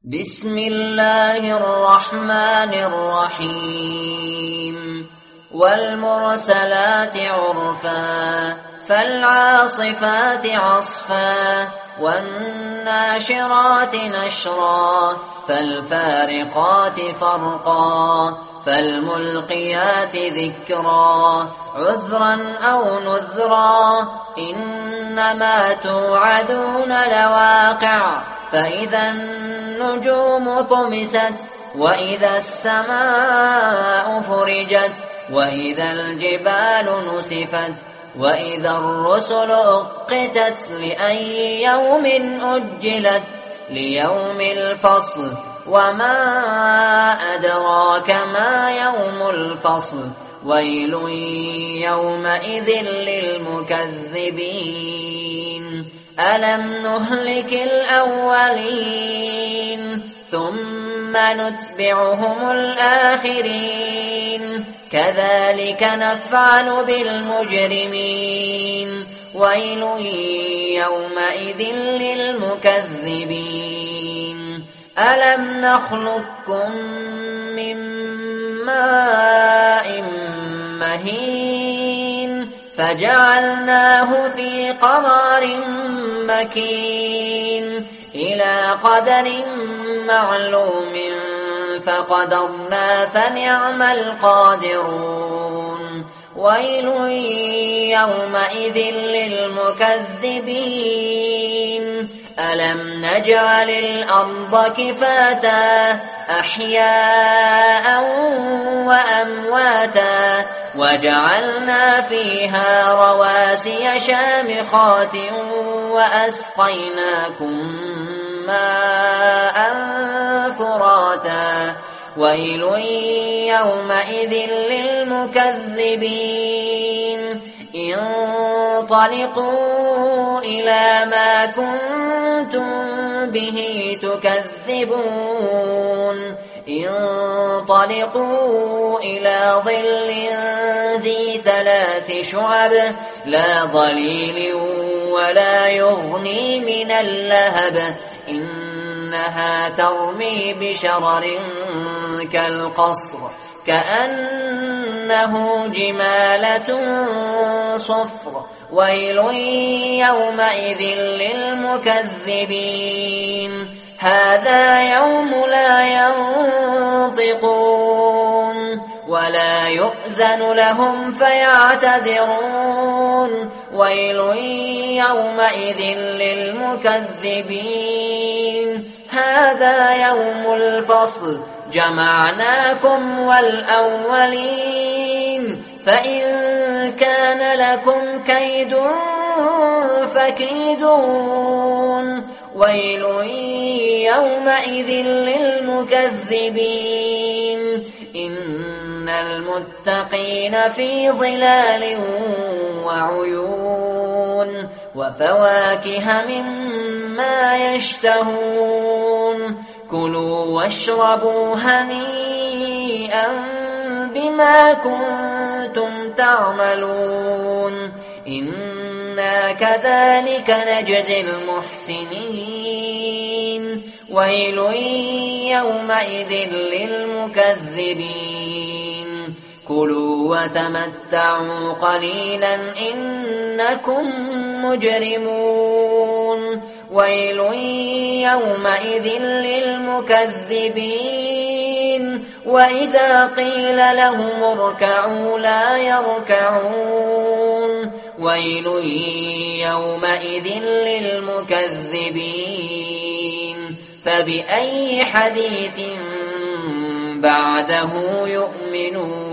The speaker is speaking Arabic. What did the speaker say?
بسم الله الرحمن الرحيم والمرسلات عرفا فالعاصفات عصفا والناشرات نشرا فالفارقات فرقا فالملقيات ذكرا عذرا أو نذرا إنما توعدون لواقع فإذا النجوم طمست وإذا السماء فرجت وإذا الجبال نسفت وإذا الرسل أقتت لأي يوم أجلت ليوم الفصل وما أدراك ما يوم الفصل ويل يومئذ للمكذبين ألم نهلك الأولين ثم نتبعهم الآخرين كذلك نفعل بالمجرمين ويل يومئذ للمكذبين ألم نخلقكم من ماء مهين فجعلناه في قرار مكين إلى قدر معلوم فقدرنا فنعم القادرون ويل يومئذ للمكذبين ألم نجعل الأرض كفاتا أحياء وأمواتا وجعلنا فيها رواسي شامخات وأسقيناكم ماء فراتا ويل يومئذ للمكذبين انطلقوا إلى ما كنتم به تكذبون انطلقوا إلى ظل ذي 3 شعب لا ظليل ولا يغني من اللهب إنها ترمي بشرر كالقصر كأنه جمالة صفر ويل يومئذ للمكذبين هذا يوم لا ينطقون ولا يؤذن لهم فيعتذرون ويل يومئذ للمكذبين هذا يوم الفصل جمعناكم والأولين فإن كان لكم كيد فكيدون ويل يومئذ للمكذبين إن المتقين في ظلال وعيون وفواكه مما يشتهون كلوا واشربوا هنيئا بما كنتم تعملون إنا كذلك نجزي المحسنين ويل يومئذ للمكذبين كلوا وتمتعوا قليلا إنكم مجرمون ويل يومئذ للمكذبين وإذا قيل لهم اركعوا لا يركعون ويل يومئذ للمكذبين فبأي حديث بعده يؤمنون